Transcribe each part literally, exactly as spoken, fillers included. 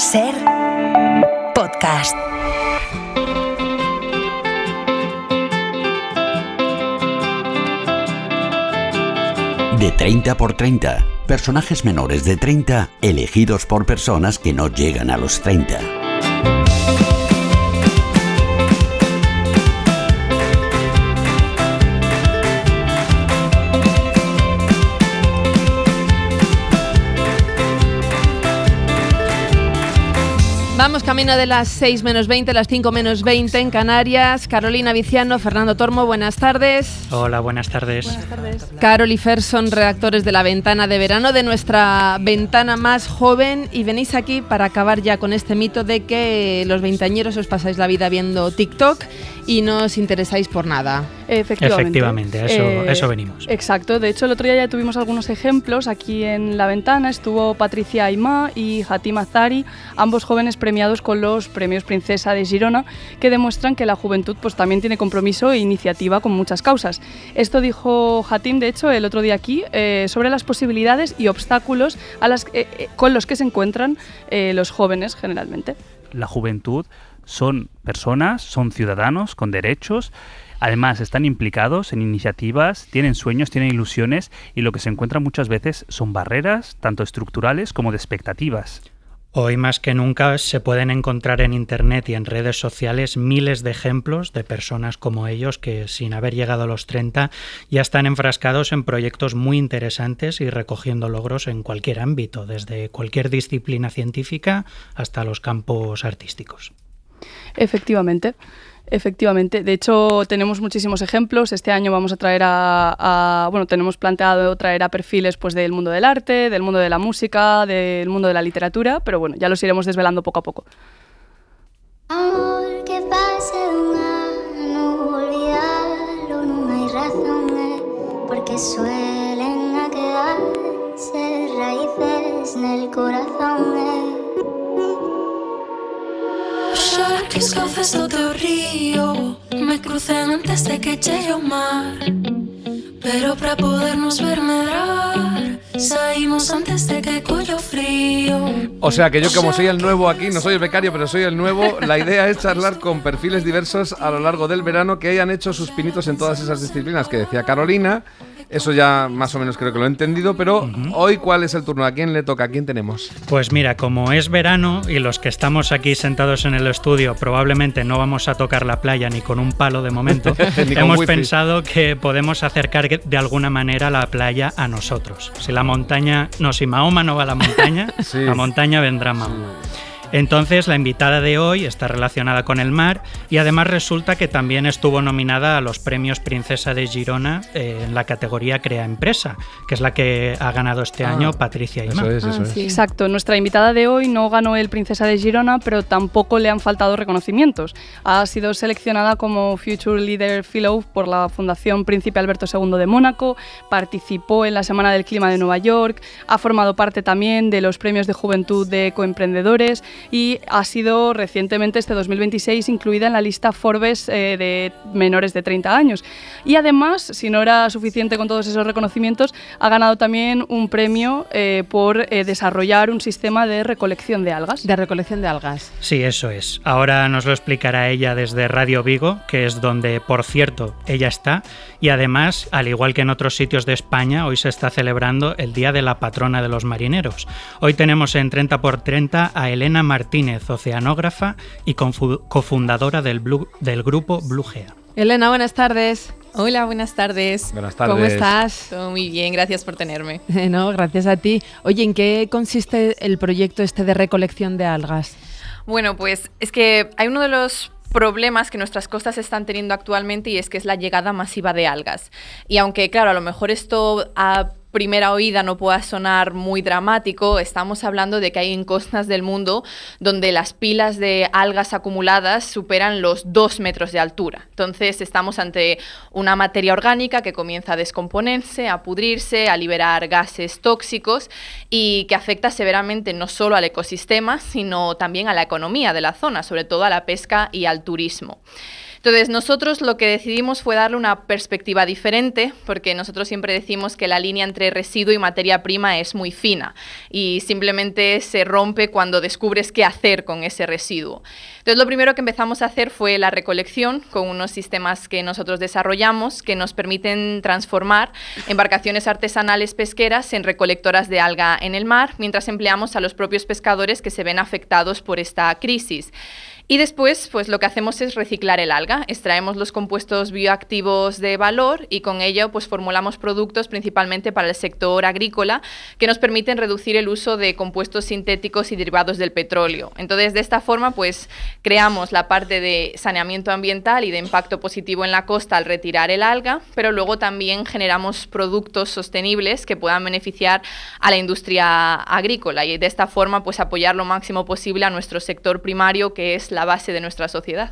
Ser podcast. De treinta por treinta. Personajes menores de treinta elegidos por personas que no llegan a los treinta. Vamos camino de las seis menos veinte, las cinco menos veinte en Canarias. Carolina Viciano, Fernando Tormo, buenas tardes. Hola, buenas tardes. Buenas tardes. Carol y Fer son redactores de La Ventana de Verano, de nuestra ventana más joven, y venís aquí para acabar ya con este mito de que los veinteañeros os pasáis la vida viendo TikTok y no os interesáis por nada. Efectivamente. Efectivamente, a eso, eh, eso venimos. Exacto, de hecho el otro día ya tuvimos algunos ejemplos aquí en La Ventana. Estuvo Patricia Aimá y Hatim Azari, ambos jóvenes premiados con los premios Princesa de Girona, que demuestran que la juventud pues también tiene compromiso e iniciativa con muchas causas. Esto dijo Hatim, de hecho, el otro día aquí, eh, sobre las posibilidades y obstáculos a las, eh, eh, con los que se encuentran eh, los jóvenes generalmente. La juventud son personas, son ciudadanos con derechos. Además, están implicados en iniciativas, tienen sueños, tienen ilusiones, y lo que se encuentra muchas veces son barreras, tanto estructurales como de expectativas. Hoy más que nunca se pueden encontrar en Internet y en redes sociales miles de ejemplos de personas como ellos que, sin haber llegado a los treinta, ya están enfrascados en proyectos muy interesantes y recogiendo logros en cualquier ámbito, desde cualquier disciplina científica hasta los campos artísticos. Efectivamente. Efectivamente, de hecho tenemos muchísimos ejemplos. Este año vamos a traer a, a bueno, tenemos planteado traer a perfiles pues del mundo del arte, del mundo de la música, del mundo de la literatura, pero bueno, ya los iremos desvelando poco a poco. Amor, que pase un ano, olvidarlo, no hay razones, porque suelen a quedarse raíces en el corazón. Xarques, cauces do teu río me crucen antes de que llegue o mar, pero para podernos ver medrar saímos antes de que cuyo frío. O sea que yo, como soy el nuevo aquí, no soy el becario, pero soy el nuevo, la idea es charlar con perfiles diversos a lo largo del verano que hayan hecho sus pinitos en todas esas disciplinas que decía Carolina. Eso ya más o menos creo que lo he entendido, pero uh-huh. Hoy, ¿cuál es el turno? ¿A quién le toca? ¿A quién tenemos? Pues mira, como es verano y los que estamos aquí sentados en el estudio probablemente no vamos a tocar la playa ni con un palo de momento, hemos wifi. pensado que podemos acercar de alguna manera la playa a nosotros. Si la montaña, no, si Mahoma no va a la montaña, sí. La montaña vendrá a Mahoma. Sí. Entonces, la invitada de hoy está relacionada con el mar y además resulta que también estuvo nominada a los premios Princesa de Girona eh, en la categoría Crea Empresa, que es la que ha ganado este ah, año Patricia Aimá. Eso es, eso ah, sí. es. Exacto, nuestra invitada de hoy no ganó el Princesa de Girona, pero tampoco le han faltado reconocimientos. Ha sido seleccionada como Future Leader Fellow por la Fundación Príncipe Alberto segundo de Mónaco, participó en la Semana del Clima de Nueva York, ha formado parte también de los premios de juventud de ecoemprendedores y ha sido recientemente, este dos mil veintiséis, incluida en la lista Forbes eh, de menores de treinta años. Y además, si no era suficiente con todos esos reconocimientos, ha ganado también un premio eh, por eh, desarrollar un sistema de recolección de algas. De recolección de algas. Sí, eso es. Ahora nos lo explicará ella desde Radio Vigo, que es donde, por cierto, ella está. Y además, al igual que en otros sitios de España, hoy se está celebrando el Día de la Patrona de los Marineros. Hoy tenemos en treinta por treinta a Elena Martínez, oceanógrafa y cofundadora del, Blue, del grupo Blugea. Elena, buenas tardes. Hola, buenas tardes. Buenas tardes. ¿Cómo estás? Todo muy bien, gracias por tenerme. No, gracias a ti. Oye, ¿en qué consiste el proyecto este de recolección de algas? Bueno, pues es que hay uno de los problemas que nuestras costas están teniendo actualmente y es que es la llegada masiva de algas. Y aunque, claro, a lo mejor esto a primera oída no pueda sonar muy dramático, estamos hablando de que hay en costas del mundo donde las pilas de algas acumuladas superan los dos metros de altura. Entonces estamos ante una materia orgánica que comienza a descomponerse, a pudrirse, a liberar gases tóxicos y que afecta severamente no solo al ecosistema, sino también a la economía de la zona, sobre todo a la pesca y al turismo. Entonces, nosotros lo que decidimos fue darle una perspectiva diferente, porque nosotros siempre decimos que la línea entre residuo y materia prima es muy fina y simplemente se rompe cuando descubres qué hacer con ese residuo. Entonces, lo primero que empezamos a hacer fue la recolección con unos sistemas que nosotros desarrollamos que nos permiten transformar embarcaciones artesanales pesqueras en recolectoras de alga en el mar, mientras empleamos a los propios pescadores que se ven afectados por esta crisis. Y después, pues lo que hacemos es reciclar el alga, extraemos los compuestos bioactivos de valor y con ello pues formulamos productos principalmente para el sector agrícola que nos permiten reducir el uso de compuestos sintéticos y derivados del petróleo. Entonces, de esta forma, pues creamos la parte de saneamiento ambiental y de impacto positivo en la costa al retirar el alga, pero luego también generamos productos sostenibles que puedan beneficiar a la industria agrícola y de esta forma pues apoyar lo máximo posible a nuestro sector primario, que es la base de nuestra sociedad.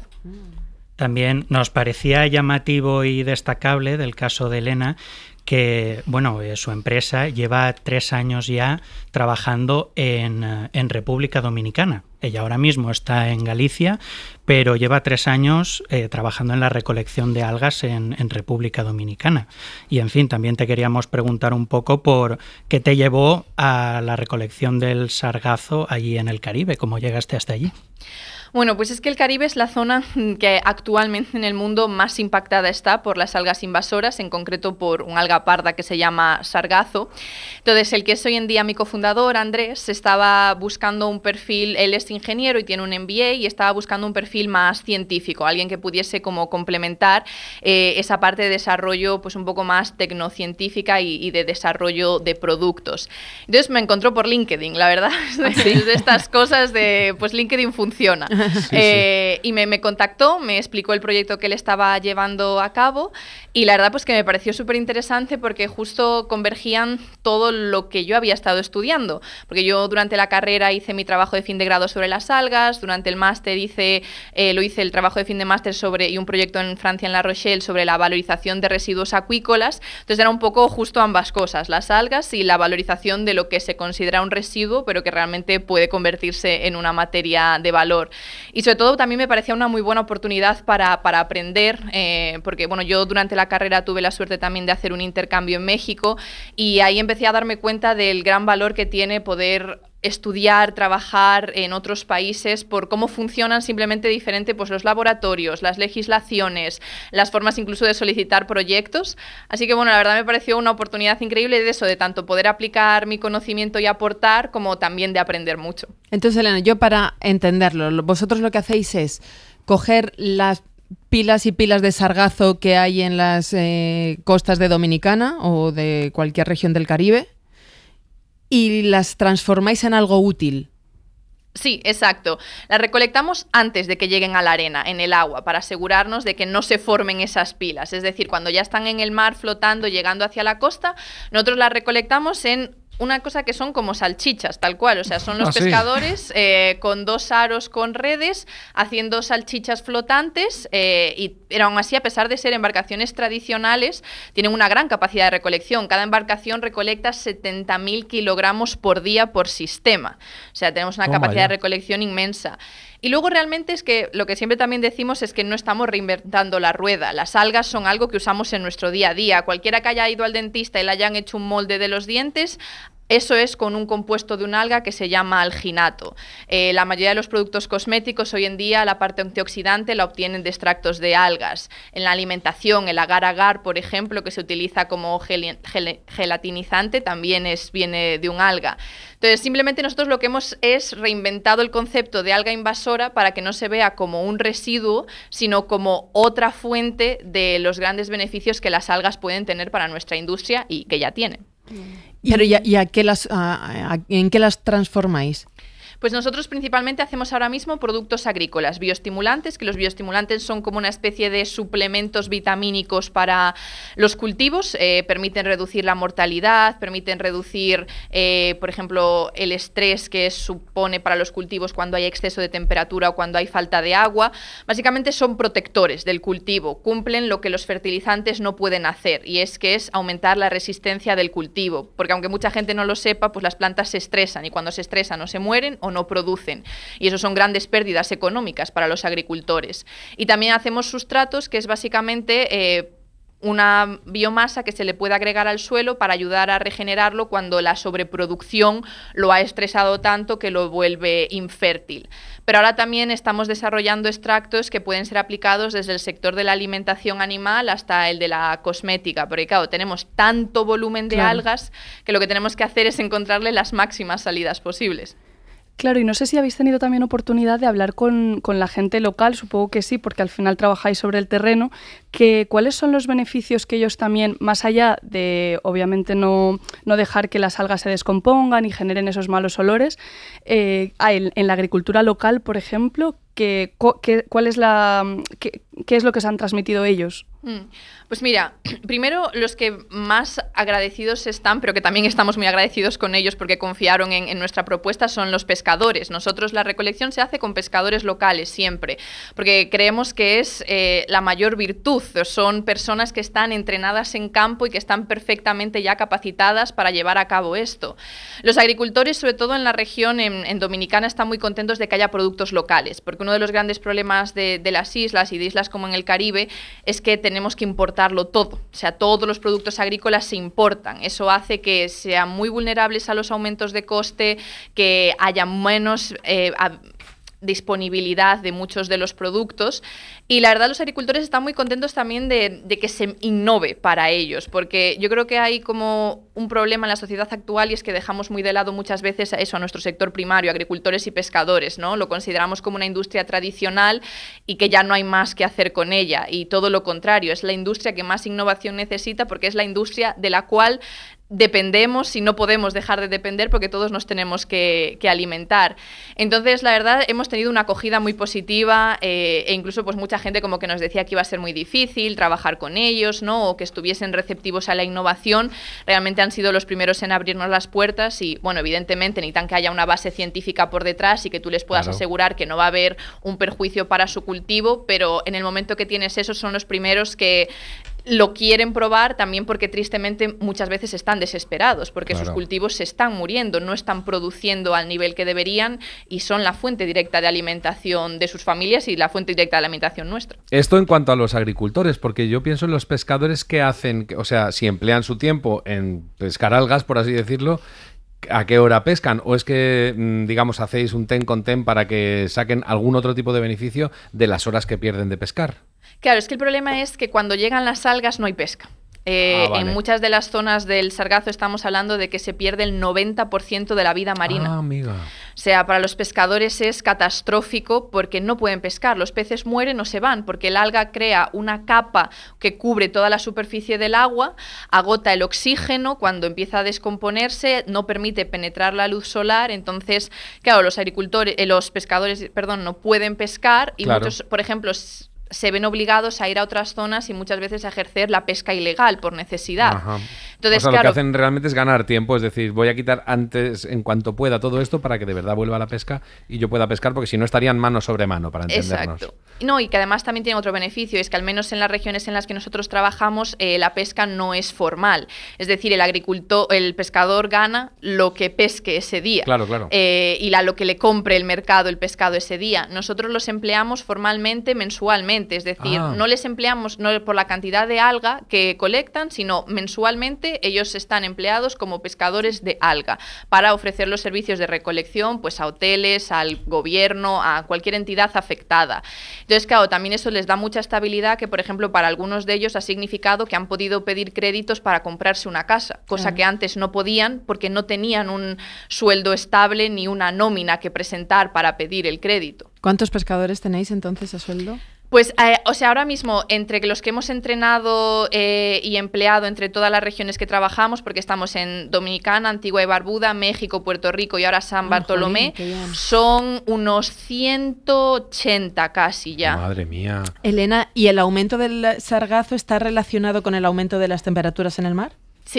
También nos parecía llamativo y destacable del caso de Elena que, bueno, eh, su empresa lleva tres años ya trabajando en, en República Dominicana. Ella ahora mismo está en Galicia, pero lleva tres años eh, trabajando en la recolección de algas en, en República Dominicana. Y, en fin, también te queríamos preguntar un poco por qué te llevó a la recolección del sargazo allí en el Caribe, cómo llegaste hasta allí. Bueno, pues es que el Caribe es la zona que actualmente en el mundo más impactada está por las algas invasoras, en concreto por un alga parda que se llama sargazo. Entonces, el que es hoy en día mi cofundador, Andrés, estaba buscando un perfil, él es ingeniero y tiene un M B A y estaba buscando un perfil más científico, alguien que pudiese como complementar eh, esa parte de desarrollo pues un poco más tecnocientífica y, y de desarrollo de productos. Entonces me encontró por LinkedIn, la verdad, ¿sí? De estas cosas de, pues LinkedIn funciona. Sí, eh, sí. Y me, me contactó, me explicó el proyecto que él estaba llevando a cabo y la verdad pues que me pareció súper interesante porque justo convergían todo lo que yo había estado estudiando, porque yo durante la carrera hice mi trabajo de fin de grado sobre las algas, durante el máster hice, eh, lo hice el trabajo de fin de máster sobre y un proyecto en Francia, en La Rochelle, sobre la valorización de residuos acuícolas. Entonces era un poco justo ambas cosas, las algas y la valorización de lo que se considera un residuo pero que realmente puede convertirse en una materia de valor. Y sobre todo también me parecía una muy buena oportunidad para, para aprender, eh, porque bueno, yo durante la carrera tuve la suerte también de hacer un intercambio en México y ahí empecé a darme cuenta del gran valor que tiene poder estudiar, trabajar en otros países por cómo funcionan simplemente diferente pues los laboratorios, las legislaciones, las formas incluso de solicitar proyectos. Así que bueno, la verdad me pareció una oportunidad increíble de eso, de tanto poder aplicar mi conocimiento y aportar, como también de aprender mucho. Entonces, Elena, yo para entenderlo, vosotros lo que hacéis es coger las pilas y pilas de sargazo que hay en las eh, costas de Dominicana o de cualquier región del Caribe y las transformáis en algo útil. Sí, exacto. Las recolectamos antes de que lleguen a la arena, en el agua, para asegurarnos de que no se formen esas pilas. Es decir, cuando ya están en el mar flotando, llegando hacia la costa, nosotros las recolectamos en una cosa que son como salchichas, tal cual, o sea, son los ah, pescadores sí. eh, con dos aros con redes haciendo salchichas flotantes eh, y pero aún así, a pesar de ser embarcaciones tradicionales, tienen una gran capacidad de recolección. Cada embarcación recolecta setenta mil kilogramos por día por sistema, o sea, tenemos una oh, capacidad de recolección inmensa. Y luego realmente es que lo que siempre también decimos es que no estamos reinventando la rueda. Las algas son algo que usamos en nuestro día a día. Cualquiera que haya ido al dentista y le hayan hecho un molde de los dientes, eso es con un compuesto de un alga que se llama alginato. Eh, la mayoría de los productos cosméticos hoy en día la parte antioxidante la obtienen de extractos de algas. En la alimentación, el agar-agar, por ejemplo, que se utiliza como gel gel gelatinizante, también es, viene de un alga. Entonces, simplemente nosotros lo que hemos es reinventado el concepto de alga invasora para que no se vea como un residuo, sino como otra fuente de los grandes beneficios que las algas pueden tener para nuestra industria y que ya tienen. Pero ¿y a, y a qué las, a, a, en qué las transformáis? Pues nosotros principalmente hacemos ahora mismo productos agrícolas, bioestimulantes, que los bioestimulantes son como una especie de suplementos vitamínicos para los cultivos, eh, permiten reducir la mortalidad, permiten reducir, eh, por ejemplo, el estrés que supone para los cultivos cuando hay exceso de temperatura o cuando hay falta de agua. Básicamente son protectores del cultivo, cumplen lo que los fertilizantes no pueden hacer, y es que es aumentar la resistencia del cultivo, porque aunque mucha gente no lo sepa, pues las plantas se estresan y cuando se estresan o se mueren o o no producen. Y eso son grandes pérdidas económicas para los agricultores. Y también hacemos sustratos, que es básicamente Eh, una biomasa que se le puede agregar al suelo para ayudar a regenerarlo cuando la sobreproducción lo ha estresado tanto que lo vuelve infértil. Pero ahora también estamos desarrollando extractos que pueden ser aplicados desde el sector de la alimentación animal hasta el de la cosmética, porque claro, tenemos tanto volumen de Claro. algas que lo que tenemos que hacer es encontrarle las máximas salidas posibles. Claro, y no sé si habéis tenido también oportunidad de hablar con, con la gente local, supongo que sí, porque al final trabajáis sobre el terreno, que cuáles son los beneficios que ellos también, más allá de, obviamente, no, no dejar que las algas se descompongan y generen esos malos olores, eh, en, en la agricultura local, por ejemplo, que, que, ¿cuál es la, qué, qué es lo que os han transmitido ellos? Pues mira, primero los que más agradecidos están, pero que también estamos muy agradecidos con ellos porque confiaron en, en nuestra propuesta, son los pescadores. Nosotros la recolección se hace con pescadores locales siempre, porque creemos que es eh, la mayor virtud. Son personas que están entrenadas en campo y que están perfectamente ya capacitadas para llevar a cabo esto. Los agricultores, sobre todo en la región, en, en Dominicana, están muy contentos de que haya productos locales, porque uno de los grandes problemas de, de las islas y de islas como en el Caribe es que tenemos que importarlo todo, o sea, todos los productos agrícolas se importan. Eso hace que sean muy vulnerables a los aumentos de coste, que haya menos eh, a, disponibilidad de muchos de los productos, y la verdad los agricultores están muy contentos también de, de que se innove para ellos, porque yo creo que hay como un problema en la sociedad actual y es que dejamos muy de lado muchas veces a eso, a nuestro sector primario, agricultores y pescadores, ¿no? Lo consideramos como una industria tradicional y que ya no hay más que hacer con ella, y todo lo contrario, es la industria que más innovación necesita porque es la industria de la cual dependemos y no podemos dejar de depender porque todos nos tenemos que, que alimentar. Entonces, la verdad, hemos tenido una acogida muy positiva eh, e incluso pues mucha gente como que nos decía que iba a ser muy difícil trabajar con ellos, ¿no? O que estuviesen receptivos a la innovación. Realmente han sido los primeros en abrirnos las puertas y, bueno, evidentemente necesitan que haya una base científica por detrás y que tú les puedas Claro. asegurar que no va a haber un perjuicio para su cultivo, pero en el momento que tienes eso son los primeros que lo quieren probar, también porque tristemente muchas veces están desesperados porque Claro. sus cultivos se están muriendo, no están produciendo al nivel que deberían y son la fuente directa de alimentación de sus familias y la fuente directa de alimentación nuestra. Esto en cuanto a los agricultores, porque yo pienso en los pescadores que hacen, o sea, si emplean su tiempo en pescar algas, por así decirlo, ¿a qué hora pescan? ¿O es que, digamos, hacéis un ten con ten para que saquen algún otro tipo de beneficio de las horas que pierden de pescar? Claro, es que el problema es que cuando llegan las algas no hay pesca. Eh, Ah, vale. En muchas de las zonas del Sargazo estamos hablando de que se pierde el noventa por ciento de la vida marina. Ah, amiga. O sea, para los pescadores es catastrófico porque no pueden pescar. Los peces mueren o se van porque el alga crea una capa que cubre toda la superficie del agua, agota el oxígeno cuando empieza a descomponerse, no permite penetrar la luz solar. Entonces, claro, los agricultores, eh, los pescadores, perdón, no pueden pescar y Claro. muchos, por ejemplo, s- se ven obligados a ir a otras zonas y muchas veces a ejercer la pesca ilegal por necesidad. Ajá. Entonces, o sea, claro, lo que hacen realmente es ganar tiempo, es decir, voy a quitar antes, en cuanto pueda, todo esto para que de verdad vuelva a la pesca y yo pueda pescar, porque si no estarían mano sobre mano, para entendernos. exacto. No, y que además también tiene otro beneficio, es que al menos en las regiones en las que nosotros trabajamos, eh, la pesca no es formal. Es decir, el agricultor, el pescador gana lo que pesque ese día. Claro, claro. Eh, y la, lo que le compre el mercado el pescado ese día. Nosotros los empleamos formalmente mensualmente, es decir, Ah. no les empleamos no por la cantidad de alga que colectan, sino mensualmente ellos están empleados como pescadores de alga para ofrecer los servicios de recolección pues a hoteles, al gobierno, a cualquier entidad afectada. Entonces, claro, también eso les da mucha estabilidad que, por ejemplo, para algunos de ellos ha significado que han podido pedir créditos para comprarse una casa, cosa Claro. que antes no podían porque no tenían un sueldo estable ni una nómina que presentar para pedir el crédito. ¿Cuántos pescadores tenéis entonces a sueldo? Pues, eh, o sea, ahora mismo, entre los que hemos entrenado eh, y empleado entre todas las regiones que trabajamos, porque estamos en Dominicana, Antigua y Barbuda, México, Puerto Rico y ahora San Ah, Bartolomé, jolín, qué bien. son unos ciento ochenta casi ya. Madre mía. Elena, ¿y el aumento del sargazo está relacionado con el aumento de las temperaturas en el mar? Sí,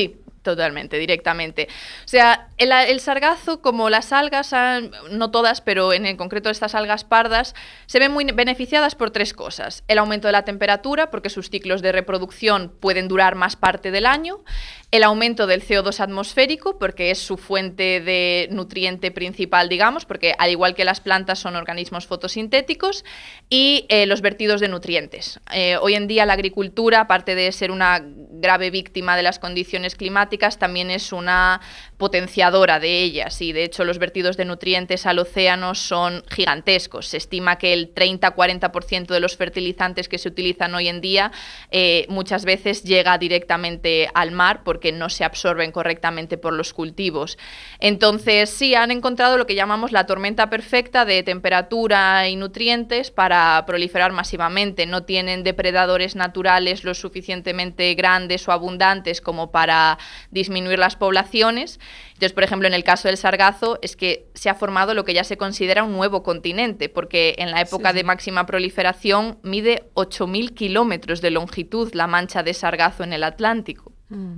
Totalmente, directamente. O sea, el, el sargazo, como las algas, no todas, pero en el concreto estas algas pardas, se ven muy beneficiadas por tres cosas. El aumento de la temperatura, porque sus ciclos de reproducción pueden durar más parte del año. El aumento del C O dos atmosférico, porque es su fuente de nutriente principal, digamos, porque al igual que las plantas son organismos fotosintéticos. Y eh, los vertidos de nutrientes. Eh, hoy en día la agricultura, aparte de ser una grave víctima de las condiciones climáticas, también es una potenciadora de ellas, y de hecho los vertidos de nutrientes al océano son gigantescos. Se estima que el treinta a cuarenta por ciento de los fertilizantes que se utilizan hoy en día eh, muchas veces llega directamente al mar porque no se absorben correctamente por los cultivos. Entonces sí, han encontrado lo que llamamos la tormenta perfecta de temperatura y nutrientes para proliferar masivamente. No tienen depredadores naturales lo suficientemente grandes o abundantes como para disminuir las poblaciones. Entonces, por ejemplo, en el caso del sargazo es que se ha formado lo que ya se considera un nuevo continente, porque en la época sí, sí. de máxima proliferación mide ocho mil kilómetros de longitud la mancha de sargazo en el Atlántico.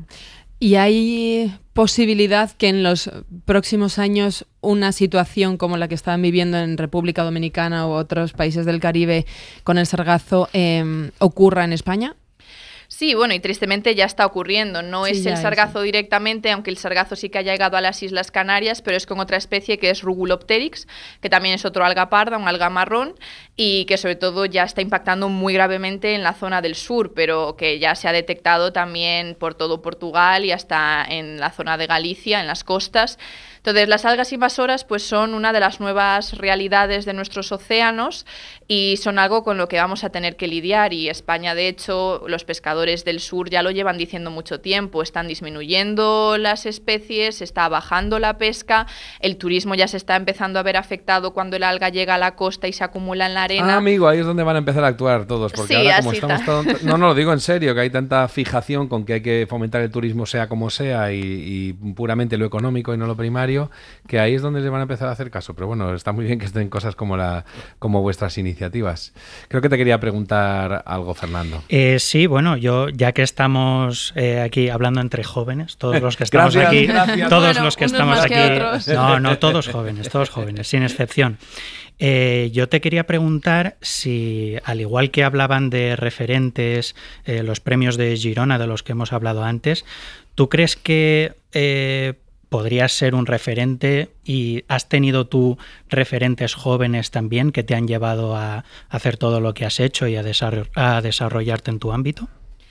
¿Y hay posibilidad que en los próximos años una situación como la que están viviendo en República Dominicana u otros países del Caribe con el sargazo eh, ocurra en España? Sí, bueno, y tristemente ya está ocurriendo. No sí, es el sargazo es. directamente, aunque el sargazo sí que haya llegado a las Islas Canarias, pero es con otra especie que es Rugulopteryx, que también es otro alga parda, un alga marrón, y que sobre todo ya está impactando muy gravemente en la zona del sur, pero que ya se ha detectado también por todo Portugal y hasta en la zona de Galicia, en las costas. Entonces, las algas invasoras pues son una de las nuevas realidades de nuestros océanos y son algo con lo que vamos a tener que lidiar, y España, de hecho, los pescadores del sur ya lo llevan diciendo mucho tiempo. Están disminuyendo las especies, está bajando la pesca, el turismo ya se está empezando a ver afectado cuando el alga llega a la costa y se acumula en la arena. Ah, amigo, ahí es donde van a empezar a actuar todos, porque sí, ahora como así estamos todo... No, no, lo digo en serio, que hay tanta fijación con que hay que fomentar el turismo sea como sea y, y puramente lo económico y no lo primario, que ahí es donde se van a empezar a hacer caso. Pero bueno, está muy bien que estén cosas como la como vuestras iniciativas. Creo que te quería preguntar algo, Fernando. Eh, sí, bueno, yo ya que estamos eh, aquí hablando entre jóvenes, todos los que estamos gracias, aquí, gracias. todos bueno, los que unos estamos más aquí, que otros. no, no, todos jóvenes, todos jóvenes, sin excepción. Eh, yo te quería preguntar si, al igual que hablaban de referentes, eh, los premios de Girona de los que hemos hablado antes, ¿tú crees que eh, podrías ser un referente y has tenido tú referentes jóvenes también que te han llevado a hacer todo lo que has hecho y a, desarroll- a desarrollarte en tu ámbito?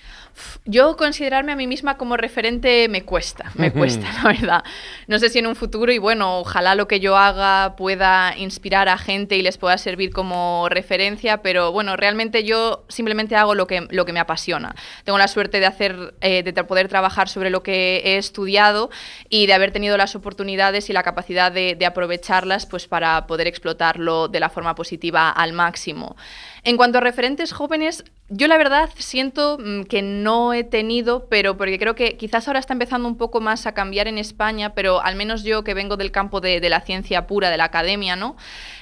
Yo considerarme a mí misma como referente me cuesta, me cuesta, la verdad. No sé si en un futuro, y bueno, ojalá lo que yo haga pueda inspirar a gente y les pueda servir como referencia, pero bueno, realmente yo simplemente hago lo que, lo que me apasiona. Tengo la suerte de, hacer, eh, de poder trabajar sobre lo que he estudiado y de haber tenido las oportunidades y la capacidad de, de aprovecharlas pues, para poder explotarlo de la forma positiva al máximo. En cuanto a referentes jóvenes, yo la verdad siento que no he tenido, pero porque creo que quizás ahora está empezando un poco más a cambiar en España, pero al menos yo que vengo del campo de, de la ciencia pura, de la academia, ¿no?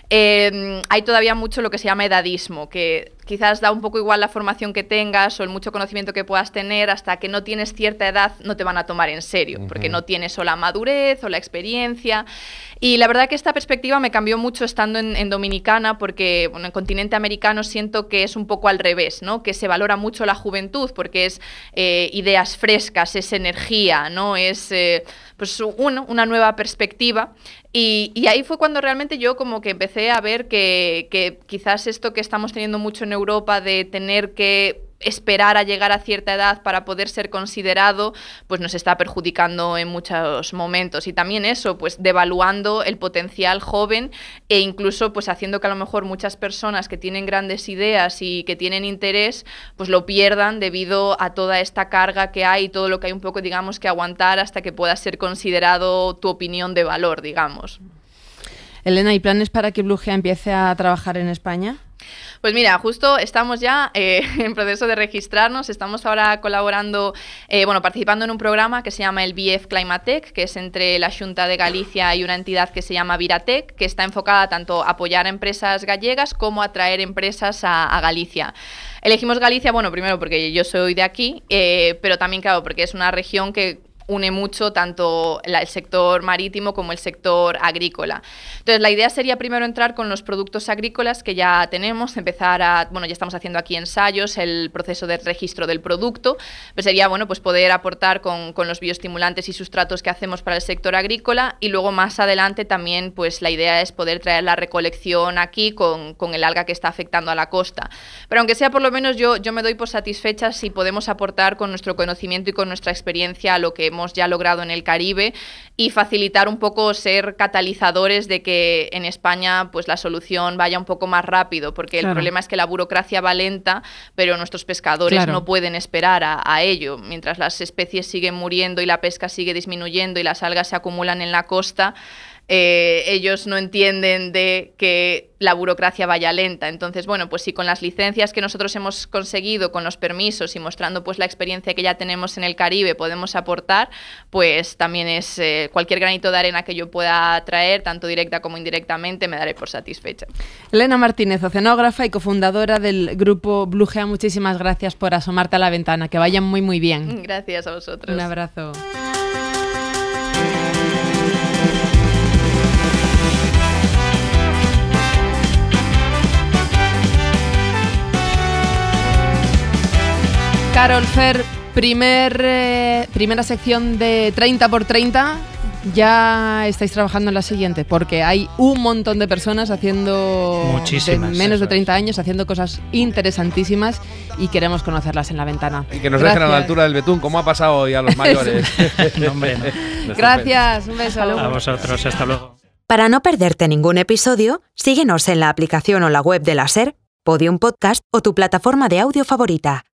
Eh, hay todavía mucho lo que se llama edadismo, que quizás da un poco igual la formación que tengas o el mucho conocimiento que puedas tener, hasta que no tienes cierta edad no te van a tomar en serio, uh-huh. porque no tienes o la madurez o la experiencia. Y la verdad que esta perspectiva me cambió mucho estando en, en Dominicana, porque bueno, en el continente americano siento que es un poco al revés, ¿no? Que se valora mucho la juventud, porque es eh, ideas frescas, es energía, ¿no? Es eh, pues uno, una nueva perspectiva. Y, y ahí fue cuando realmente yo como que empecé a ver que, que quizás esto que estamos teniendo mucho en Europa de tener que esperar a llegar a cierta edad para poder ser considerado, pues nos está perjudicando en muchos momentos. Y también eso, pues devaluando el potencial joven e incluso pues haciendo que a lo mejor muchas personas que tienen grandes ideas y que tienen interés, pues lo pierdan debido a toda esta carga que hay y todo lo que hay un poco, digamos, que aguantar hasta que pueda ser considerado tu opinión de valor, digamos. Elena, ¿hay planes para que Blugea empiece a trabajar en España? Pues mira, justo estamos ya eh, en proceso de registrarnos, estamos ahora colaborando, eh, bueno, participando en un programa que se llama el B F Climatec, que es entre la Xunta de Galicia y una entidad que se llama Viratec, que está enfocada tanto a apoyar a empresas gallegas como a atraer empresas a, a Galicia. Elegimos Galicia, bueno, primero porque yo soy de aquí, eh, pero también, claro, porque es una región que une mucho tanto la, el sector marítimo como el sector agrícola. Entonces, la idea sería primero entrar con los productos agrícolas que ya tenemos, empezar a, bueno, ya estamos haciendo aquí ensayos, el proceso de registro del producto, pues sería, bueno, pues poder aportar con, con los bioestimulantes y sustratos que hacemos para el sector agrícola, y luego más adelante también, pues la idea es poder traer la recolección aquí con, con el alga que está afectando a la costa. Pero aunque sea, por lo menos yo, yo me doy por satisfecha si podemos aportar con nuestro conocimiento y con nuestra experiencia a lo que hemos ya logrado en el Caribe y facilitar un poco, ser catalizadores de que en España pues la solución vaya un poco más rápido, porque claro, el problema es que la burocracia va lenta, pero nuestros pescadores claro, no pueden esperar a, a ello. Mientras las especies siguen muriendo y la pesca sigue disminuyendo y las algas se acumulan en la costa, Eh, ellos no entienden de que la burocracia vaya lenta. Entonces, bueno, pues si con las licencias que nosotros hemos conseguido, con los permisos y mostrando pues la experiencia que ya tenemos en el Caribe, podemos aportar, pues también es eh, cualquier granito de arena que yo pueda traer, tanto directa como indirectamente, me daré por satisfecha. Elena Martínez, oceanógrafa y cofundadora del grupo Blugea, muchísimas gracias por asomarte a la ventana. Que vayan muy, muy bien. Gracias a vosotros. Un abrazo. Carol, Fer, primer, eh, primera sección de treinta por treinta. Ya estáis trabajando en la siguiente, porque hay un montón de personas haciendo Muchísimas, de menos de es. treinta años haciendo cosas interesantísimas y queremos conocerlas en la ventana. Y que nos Gracias. dejen a la altura del betún, como ha pasado hoy a los mayores. No, hombre, no. Gracias, un beso. A vosotros, hasta luego. Para no perderte ningún episodio, síguenos en la aplicación o la web de la SER, Podium Podcast o tu plataforma de audio favorita.